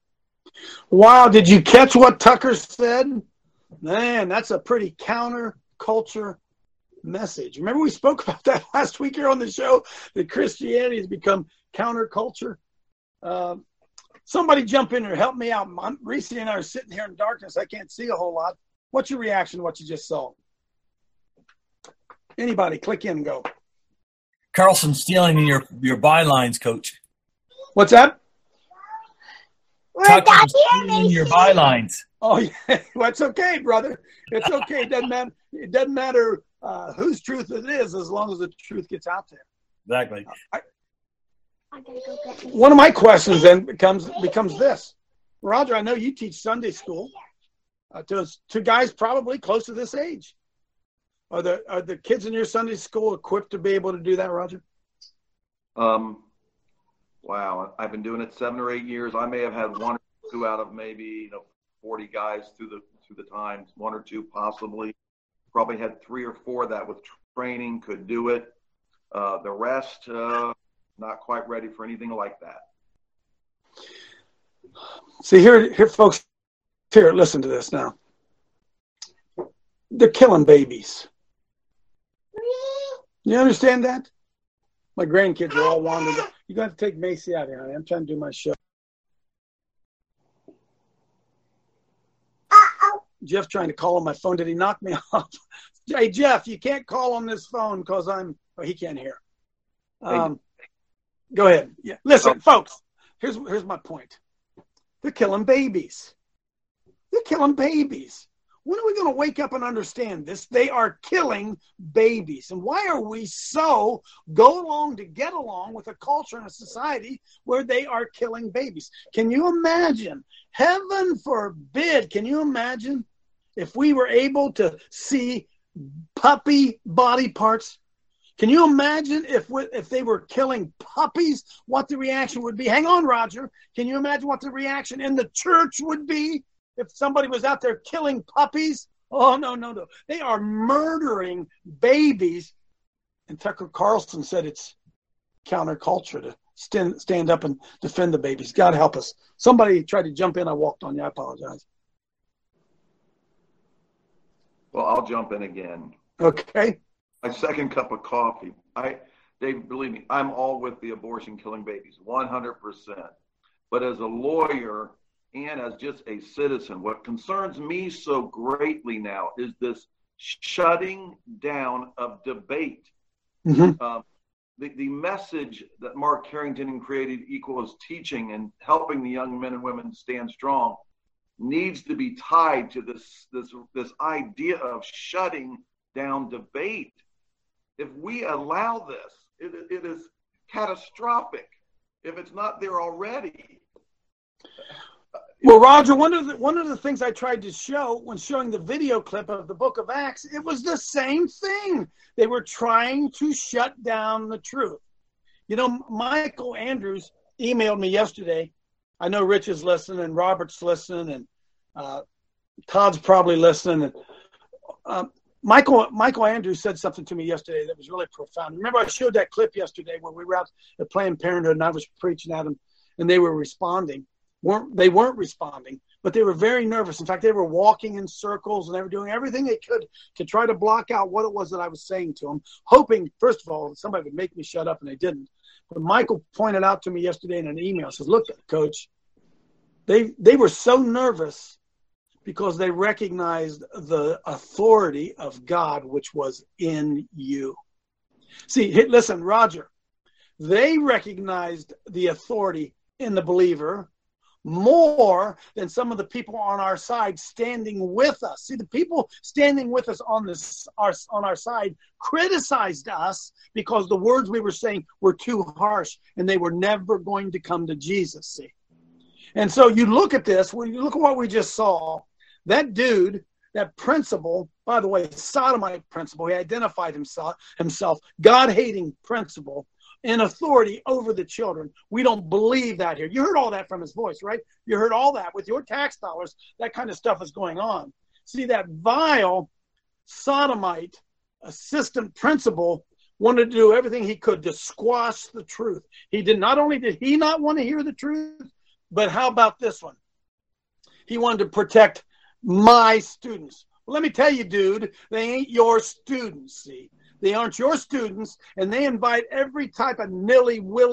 Wow, did you catch what Tucker said? Man, that's a pretty counterculture message. Remember we spoke about that last week here on the show, that Christianity has become counterculture? Um, somebody jump in there, help me out. I'm, Reese and I are sitting here in darkness. I can't see a whole lot. What's your reaction to what you just saw? Anybody, click in and go. Carlson stealing your your bylines, Coach. What's that? Tucker's stealing your bylines. Oh, yeah. Well, it's okay, brother. It's okay. It doesn't matter. It doesn't matter uh, whose truth it is, as long as the truth gets out there. Exactly. Uh, I, one of my questions then becomes becomes this, Roger. I know you teach Sunday school uh, to to guys probably close to this age. Are the are the kids in your Sunday school equipped to be able to do that, Roger? Um, wow, I've been doing it seven or eight years. I may have had one or two out of maybe you know forty guys through the through the times, one or two possibly. Probably had three or four that with training could do it. Uh, the rest, uh, not quite ready for anything like that. See here, here, folks. Here, listen to this now. They're killing babies. You understand that? My grandkids are all wandering. You got to take Macy out here, honey. I'm trying to do my show. Jeff trying to call on my phone. Did he knock me off? Hey, Jeff, you can't call on this phone because I'm. Oh, he can't hear. Um, go ahead. Yeah. Listen, oh. folks. Here's here's my point. They're killing babies. They're killing babies. When are we going to wake up and understand this? They are killing babies. And why are we so go along to get along with a culture and a society where they are killing babies? Can you imagine? Heaven forbid. Can you imagine if we were able to see puppy body parts? Can you imagine if we, if they were killing puppies, what the reaction would be? Hang on, Roger. Can you imagine what the reaction in the church would be? If somebody was out there killing puppies, oh, no, no, no. They are murdering babies. And Tucker Carlson said it's counterculture to stand, stand up and defend the babies. God help us. Somebody tried to jump in. I walked on you. I apologize. Well, I'll jump in again. Okay. My second cup of coffee. I, Dave, believe me, I'm all with the abortion killing babies, one hundred percent. But as a lawyer, and as just a citizen, what concerns me so greatly now is this shutting down of debate. Mm-hmm. Um, the, the message that Mark Harrington created, Equal, is teaching and helping the young men and women stand strong needs to be tied to this, this, this idea of shutting down debate. If we allow this, it, it is catastrophic if it's not there already. Well, Roger, one of the one of the things I tried to show when showing the video clip of the book of Acts, it was the same thing. They were trying to shut down the truth. You know, Michael Andrews emailed me yesterday. I know Rich is listening and Robert's listening and uh, Todd's probably listening. And, uh, Michael Michael Andrews said something to me yesterday that was really profound. Remember, I showed that clip yesterday where we were out at Planned Parenthood and I was preaching at them and they were responding. weren't they weren't responding, but they were very nervous. In fact, they were walking in circles and they were doing everything they could to try to block out what it was that I was saying to them, hoping, first of all, that somebody would make me shut up, and they didn't. But Michael pointed out to me yesterday in an email, says, look, Coach, they they were so nervous because they recognized the authority of God, which was in you. See, listen, Roger, they recognized the authority in the believer more than some of the people on our side standing with us. See, the people standing with us on this our, on our side criticized us because the words we were saying were too harsh and they were never going to come to Jesus. See, and so you look at this, when you look at what we just saw, that dude, that principle, by the way, sodomite principle, he identified himself, himself God-hating principle, in authority over the children. We don't believe that here. You heard all that from his voice, right? You heard all that. With your tax dollars, that kind of stuff is going on. See, that vile sodomite assistant principal wanted to do everything he could to squash the truth. He did not only did he not want to hear the truth, but how about this one? He wanted to protect my students. Well, let me tell you, dude, they ain't your students, see? They aren't your students, and they invite every type of nilly-willy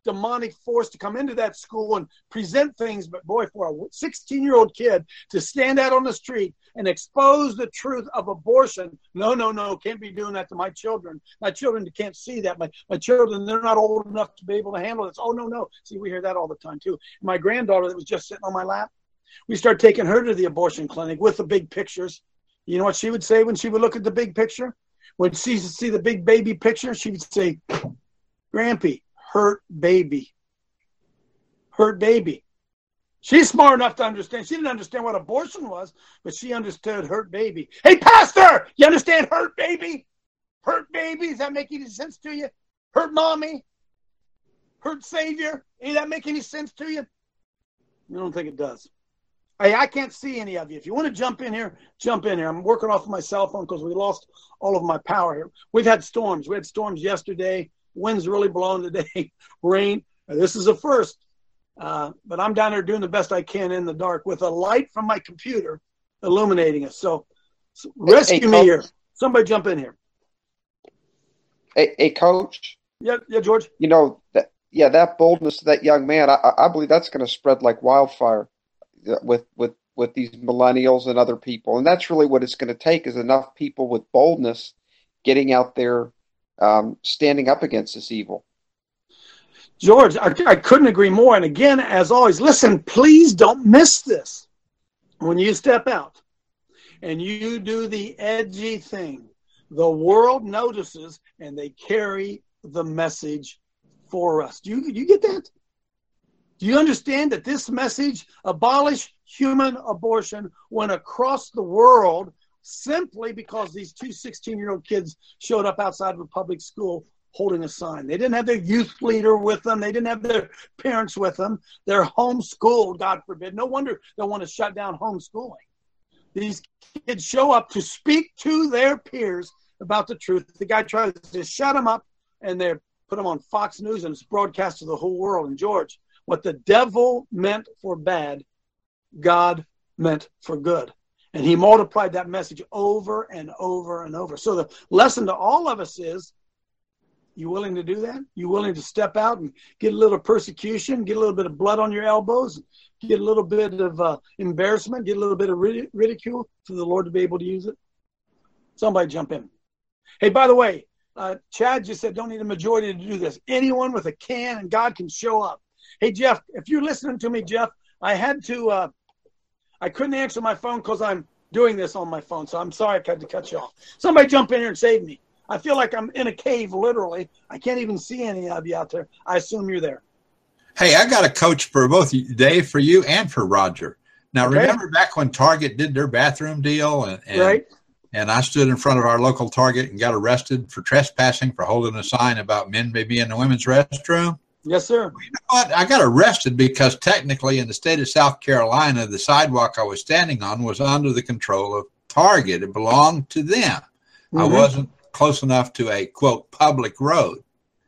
demonic force to come into that school and present things. But boy, for a sixteen-year-old kid to stand out on the street and expose the truth of abortion, no, no, no, can't be doing that to my children. My children can't see that. My, my children, they're not old enough to be able to handle this. Oh, no, no. See, we hear that all the time, too. My granddaughter that was just sitting on my lap, we started taking her to the abortion clinic with the big pictures. You know what she would say when she would look at the big picture? When she would see the big baby picture, she would say, Grampy, hurt baby. Hurt baby. She's smart enough to understand. She didn't understand what abortion was, but she understood hurt baby. Hey, pastor, you understand hurt baby? Hurt baby? Does that make any sense to you? Hurt mommy? Hurt savior? Does that make any sense to you? I don't think it does. Hey, I can't see any of you. If you want to jump in here, jump in here. I'm working off of my cell phone because we lost all of my power here. We've had storms. We had storms yesterday. Wind's really blowing today. Rain. This is a first. Uh, but I'm down there doing the best I can in the dark with a light from my computer illuminating us. So, so rescue hey, hey, me Coach. here. Somebody jump in here. Hey, hey, Coach. Yeah, yeah, George. You know, that, yeah, that boldness of that young man, I, I believe that's going to spread like wildfire with, with, with these millennials and other people. And that's really what it's going to take, is enough people with boldness getting out there, um, standing up against this evil. George, I, I couldn't agree more. And again, as always, listen, please don't miss this. When you step out and you do the edgy thing, the world notices and they carry the message for us. Do you, do you get that? Do you understand that this message, abolish human abortion, went across the world simply because these two sixteen-year-old kids showed up outside of a public school holding a sign? They didn't have their youth leader with them. They didn't have their parents with them. They're homeschooled, God forbid. No wonder they'll want to shut down homeschooling. These kids show up to speak to their peers about the truth. The guy tries to shut them up, and they put them on Fox News, and it's broadcast to the whole world. And George, what the devil meant for bad, God meant for good. And he multiplied that message over and over and over. So the lesson to all of us is, you willing to do that? You willing to step out and get a little persecution, get a little bit of blood on your elbows, get a little bit of uh, embarrassment, get a little bit of ridicule for the Lord to be able to use it? Somebody jump in. Hey, by the way, uh, Chad just said don't need a majority to do this. Anyone with a can and God can show up. Hey, Jeff, if you're listening to me, Jeff, I had to, uh, I couldn't answer my phone because I'm doing this on my phone, so I'm sorry I had to cut you off. Somebody jump in here and save me. I feel like I'm in a cave, literally. I can't even see any of you out there. I assume you're there. Hey, I got a coach for both you, Dave, for you and for Roger. Now, Okay. remember back when Target did their bathroom deal, and, and Right. and I stood in front of our local Target and got arrested for trespassing for holding a sign about men may be in the women's restroom? Yes, sir. You know what? I got arrested because technically in the state of South Carolina, the sidewalk I was standing on was under the control of Target. It belonged to them. I Mhm. wasn't close enough to a, quote, public road.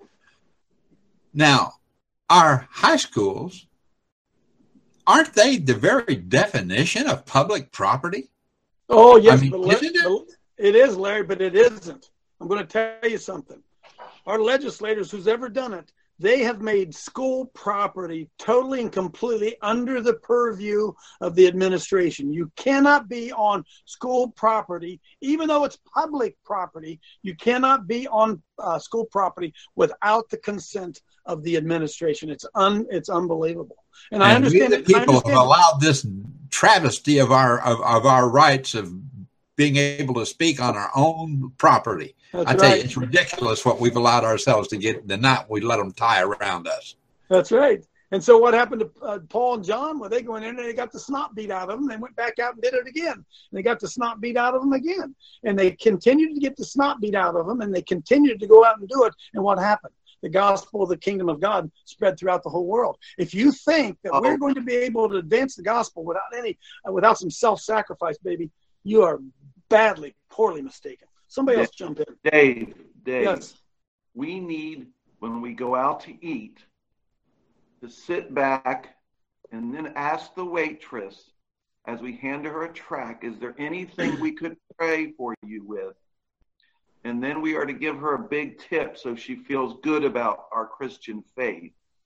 Now, our high schools, aren't they the very definition of public property? Oh, yes, I mean, but Le- isn't it? but it is, Larry, but it isn't. I'm going to tell you something. Our legislators, who's ever done it, they have made school property totally and completely under the purview of the administration. You cannot be on school property, even though it's public property. You cannot be on uh, school property without the consent of the administration. It's un, it's unbelievable. And, I And we, understand the it- I people, understand have it. allowed this travesty of our of, of our rights of being able to speak on our own property. That's I tell right. you, it's ridiculous what we've allowed ourselves to get. The knot we let them tie around us. That's right. And so what happened to uh, Paul and John? Well, they went in and they got the snot beat out of them. They went back out and did it again. And they got the snot beat out of them again. And they continued to get the snot beat out of them, and they continued to go out and do it. And what happened? The gospel of the kingdom of God spread throughout the whole world. If you think that we're going to be able to advance the gospel without any, uh, without some self-sacrifice, baby, you are badly, poorly mistaken. Somebody else jump in. Dave, Dave, Yes. we need, when we go out to eat, to sit back and then ask the waitress, as we hand her a track, is there anything we could pray for you with? And then we are to give her a big tip so she feels good about our Christian faith.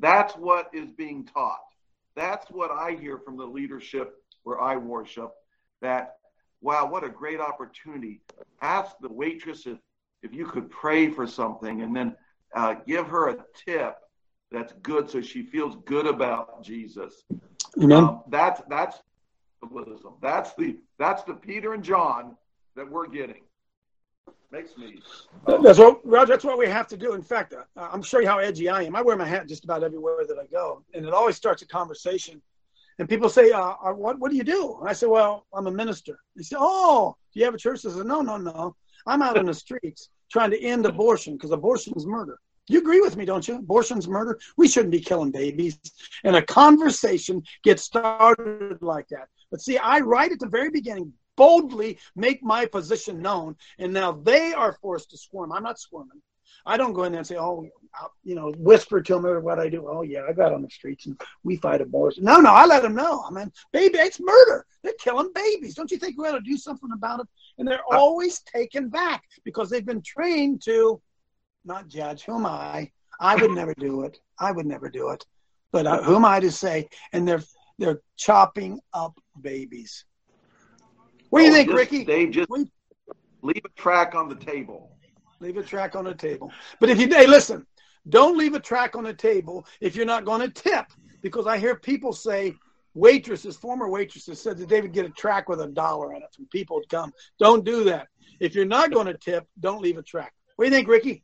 That's what is being taught. That's what I hear from the leadership where I worship, that, wow, what a great opportunity. Ask the waitress if, if you could pray for something, and then uh, give her a tip that's good so she feels good about Jesus. Amen. Um, that's that's evangelism. That's the that's the Peter and John that we're getting. Makes me. Um, that's what, Roger. That's what we have to do. In fact, uh, I'm sure you how edgy I am. I wear my hat just about everywhere that I go, and it always starts a conversation. And people say, uh, "What what do you do?" And I say, "Well, I'm a minister." They say, "Oh, do you have a church?" I say, "No, no, no. I'm out in the streets trying to end abortion because abortion is murder." You agree with me, don't you? Abortion's murder. We shouldn't be killing babies. And a conversation gets started like that. But see, I right at the very beginning boldly make my position known, and now they are forced to squirm. I'm not squirming. I don't go in there and say, oh, you know, whisper to them what I do. Oh, yeah, I got on the streets and we fight abortion. No, no, I let them know. I mean, baby, it's murder. They're killing babies. Don't you think we ought to do something about it? And they're always taken back because they've been trained to not judge. Who am I? I would never do it. I would never do it. But uh, who am I to say? And they're they're chopping up babies. What do you oh, think, just, Ricky? They just leave a track on the table. Leave a track on the table. But if you, hey, listen, don't leave a track on the table if you're not going to tip. Because I hear people say, waitresses, former waitresses said that they would get a track with a dollar on it when people would come. Don't do that. If you're not going to tip, don't leave a track. What do you think, Ricky?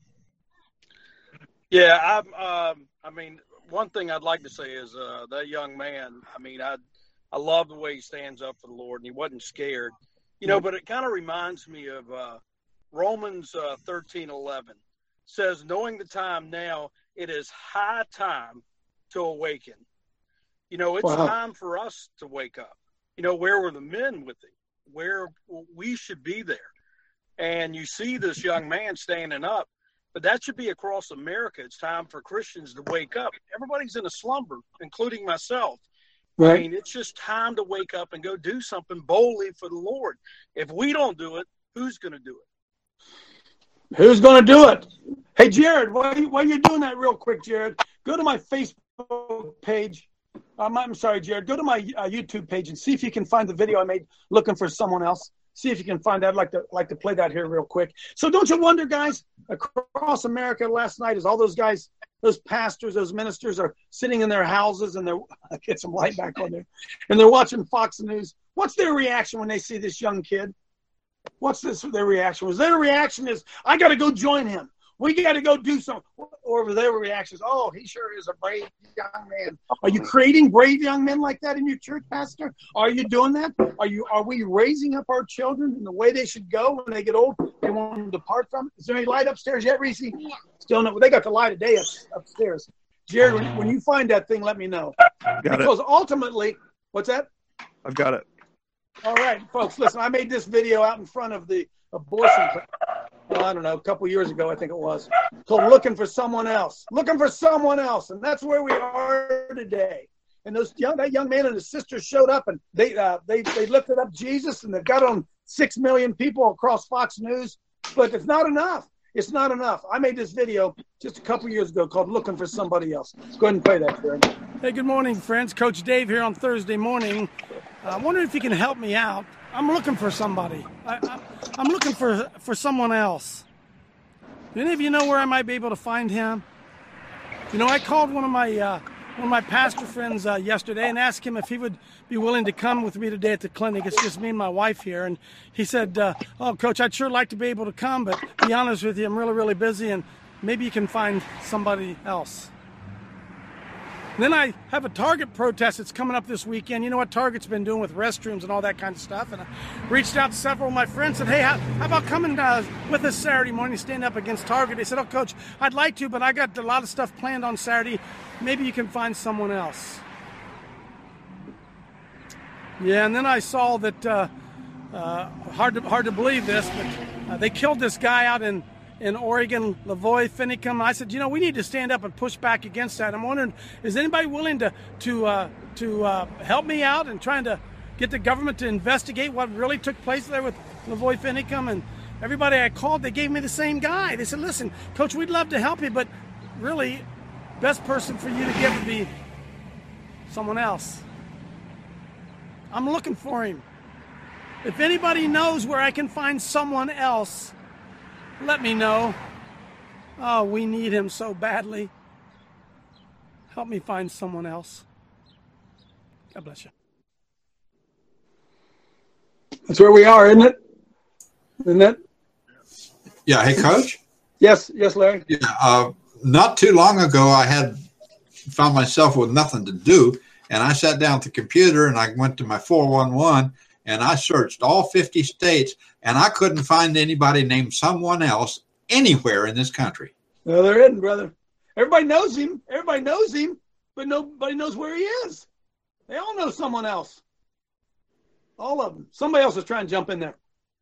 Yeah, I'm, um, I mean, one thing I'd like to say is uh, that young man, I mean, I I love the way he stands up for the Lord, and he wasn't scared. You know, but it kind of reminds me of uh, Romans uh, thirteen eleven. Says, knowing the time now, it is high time to awaken. You know, it's wow. time for us to wake up. You know, where were the men with it? Where we should be there. And you see this young man standing up. But that should be across America. It's time for Christians to wake up. Everybody's in a slumber, including myself. Right. I mean, it's just time to wake up and go do something boldly for the Lord. If we don't do it, who's going to do it? Who's going to do it? Hey, Jared, while, you, while you're doing that real quick, Jared, go to my Facebook page. Um, I'm sorry, Jared. Go to my uh, YouTube page and see if you can find the video I made looking for someone else. See if you can find that. I'd like to like to play that here real quick. So don't you wonder, guys, across America last night, as all those guys, those pastors, those ministers are sitting in their houses and they're get some light back on there, and they're watching Fox News. What's their reaction when they see this young kid? What's this? Their reaction was their reaction is, I got to go join him. We got to go do something. Or their reaction is, oh, he sure is a brave young man. Are you creating brave young men like that in your church, Pastor? Are you doing that? Are you? Are we raising up our children in the way they should go when they get old? They want to depart from it. Is there any light upstairs yet, Reese? Still no. They got the light of day up, upstairs. Jared, when, when you find that thing, let me know. Got because it. ultimately, what's that? I've got it. All right, folks, listen, I made this video out in front of the abortion, well, I don't know, a couple years ago, I think it was, called Looking for Someone Else. Looking for someone else. And that's where we are today. And those young, that young man and his sister showed up, and they, uh, they, they lifted up Jesus, and they've got on six million people across Fox News. But it's not enough. It's not enough. I made this video just a couple years ago called Looking for Somebody Else. Let's go ahead and play that, Jared. Hey, good morning, friends. Coach Dave here on Thursday morning. I uh, wonder if you can help me out. I'm looking for somebody. I, I, I'm looking for, for someone else. Do any of you know where I might be able to find him? You know, I called one of my uh, one of my pastor friends uh, yesterday and asked him if he would be willing to come with me today at the clinic. It's just me and my wife here. And he said, uh, oh, Coach, I'd sure like to be able to come, but to be honest with you, I'm really, really busy, and maybe you can find somebody else. And then I have a Target protest that's coming up this weekend. You know what Target's been doing with restrooms and all that kind of stuff. And I reached out to several of my friends and said, hey, how, how about coming uh, with us Saturday morning, stand up against Target? They said, oh, Coach, I'd like to, but I got a lot of stuff planned on Saturday. Maybe you can find someone else. Yeah, and then I saw that, uh, uh, hard to, hard to believe this, but uh, they killed this guy out in in Oregon, Lavoy Finicum. I said, you know, we need to stand up and push back against that. I'm wondering, is anybody willing to to uh, to uh, help me out in trying to get the government to investigate what really took place there with Lavoy Finicum? And everybody I called, they gave me the same guy. They said, listen, Coach, we'd love to help you, but really, Best person for you to get would be someone else. I'm looking for him. If anybody knows where I can find someone else, let me know. Oh, we need him so badly. Help me find someone else. God bless you. That's where we are, isn't it? Isn't it? Yeah. Hey, Coach? Yes. Yes, Larry? Yeah. Uh, not too long ago, I had found myself with nothing to do, and I sat down at the computer, and I went to my four one one, and I searched all fifty states, and I couldn't find anybody named someone else anywhere in this country. No, there isn't, brother. Everybody knows him. Everybody knows him, but nobody knows where he is. They all know someone else. All of them. Somebody else is trying to jump in there.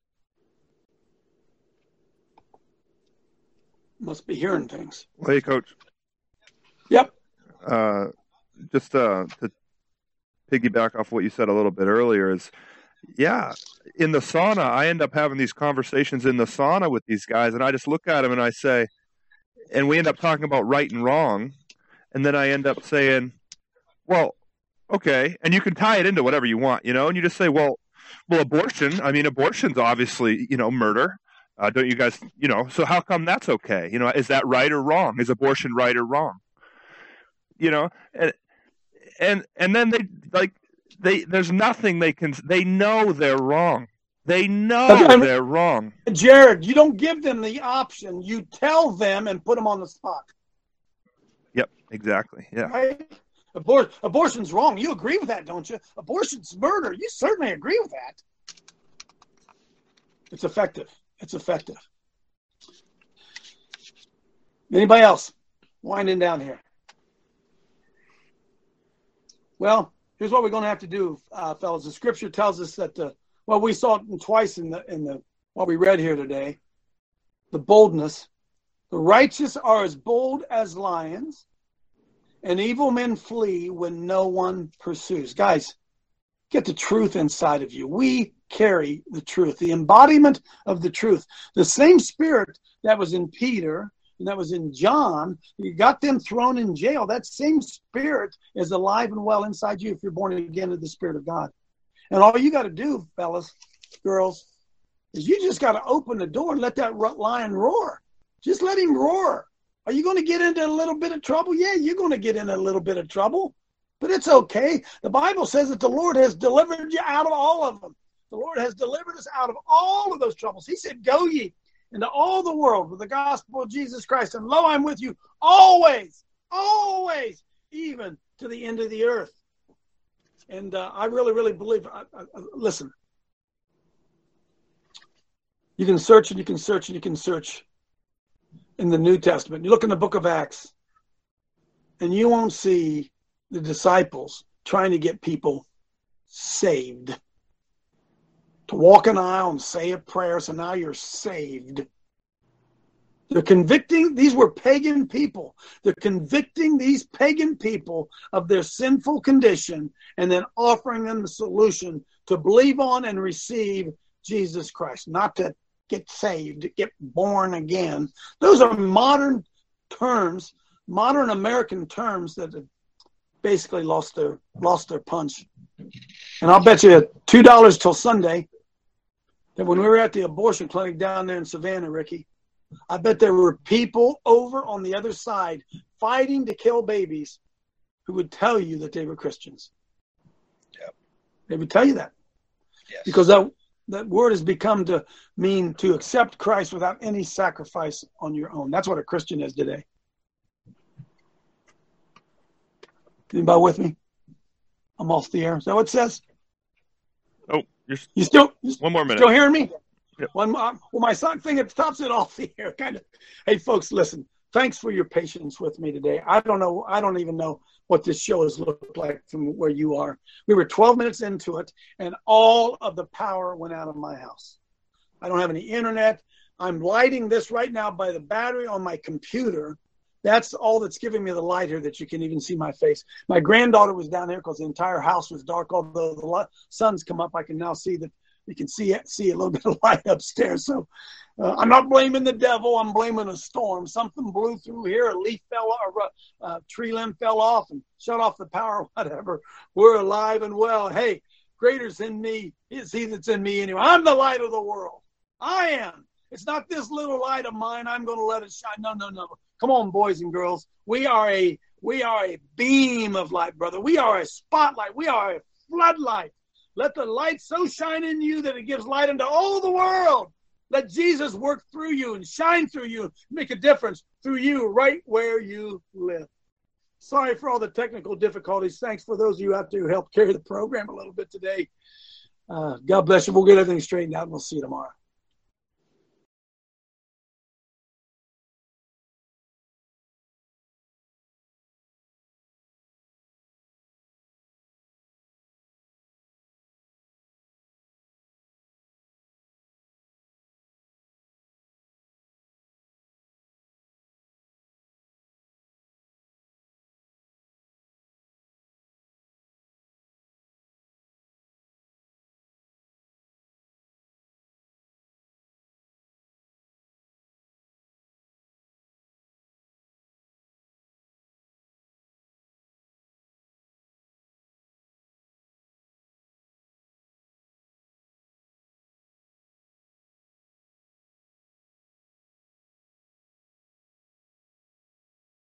Must be hearing things. Well, hey, Coach. Yep. Uh, just uh, to piggyback off what you said a little bit earlier is, yeah, in the sauna, I end up having these conversations in the sauna with these guys, and I just look at them and I say, and we end up talking about right and wrong, and then I end up saying, well, okay, and you can tie it into whatever you want, you know, and you just say, well, well, abortion, I mean, abortion's obviously, you know, murder. Uh, don't you guys, you know, so how come that's okay? You know, is that right or wrong? Is abortion right or wrong? You know, and and and then they like they there's nothing they can. They know they're wrong. They know they're wrong. Jared, you don't give them the option. You tell them and put them on the spot. Yep, exactly. Yeah. Right? Abor- abortion's wrong. You agree with that, don't you? Abortion's murder. You certainly agree with that. It's effective. It's effective. Anybody else? Winding down here. Well, here's what we're going to have to do, uh, fellas. The scripture tells us that, uh, well, we saw it twice in the in the what we read here today. The boldness. The righteous are as bold as lions, and evil men flee when no one pursues. Guys, get the truth inside of you. We carry the truth, the embodiment of the truth. The same spirit that was in Peter and that was in John, you got them thrown in jail. That same spirit is alive and well inside you if you're born again of the Spirit of God. And all you got to do, fellas, girls, is you just got to open the door and let that lion roar. Just let him roar. Are you going to get into a little bit of trouble? Yeah, you're going to get in a little bit of trouble, but it's okay. The Bible says that the Lord has delivered you out of all of them. The Lord has delivered us out of all of those troubles. He said, go ye into all the world with the gospel of Jesus Christ. And lo, I'm with you always, always, even to the end of the earth. And uh, I really, really believe, I, I, listen, you can search and you can search and you can search in the New Testament. You look in the book of Acts and you won't see the disciples trying to get people saved. To walk an aisle and say a prayer, so now you're saved. They're convicting, these were pagan people. They're convicting these pagan people of their sinful condition and then offering them the solution to believe on and receive Jesus Christ, not to get saved, get born again. Those are modern terms, modern American terms that have basically lost their lost their punch. And I'll bet you two dollars till Sunday that when we were at the abortion clinic down there in Savannah, Ricky, I bet there were people over on the other side fighting to kill babies who would tell you that they were Christians. Yep. They would tell you that. Yes. Because that, that word has become to mean to accept Christ without any sacrifice on your own. That's what a Christian is today. Anybody with me? I'm off the air. Is that what it says? Oh, you're you still you one more minute. Still hearing me? Yep. One, well, my sock thing at the top's it off the air. Kind of. Hey, folks, listen. Thanks for your patience with me today. I don't know. I don't even know what this show has looked like from where you are. We were twelve minutes into it, and all of the power went out of my house. I don't have any internet. I'm lighting this right now by the battery on my computer. That's all that's giving me the light here that you can even see my face. My granddaughter was down there because the entire house was dark. Although the sun's come up, I can now see that you can see see a little bit of light upstairs. So uh, I'm not blaming the devil. I'm blaming a storm. Something blew through here. A leaf fell, or a uh, tree limb fell off and shut off the power, whatever. We're alive and well. Hey, greater's in me is he that's in me anyway. I'm the light of the world. I am. It's not this little light of mine. I'm going to let it shine. No, no, no. Come on, boys and girls. We are a we are a beam of light, brother. We are a spotlight. We are a floodlight. Let the light so shine in you that it gives light into all the world. Let Jesus work through you and shine through you, make a difference through you right where you live. Sorry for all the technical difficulties. Thanks for those of you out there who helped carry the program a little bit today. Uh, God bless you. We'll get everything straightened out and we'll see you tomorrow.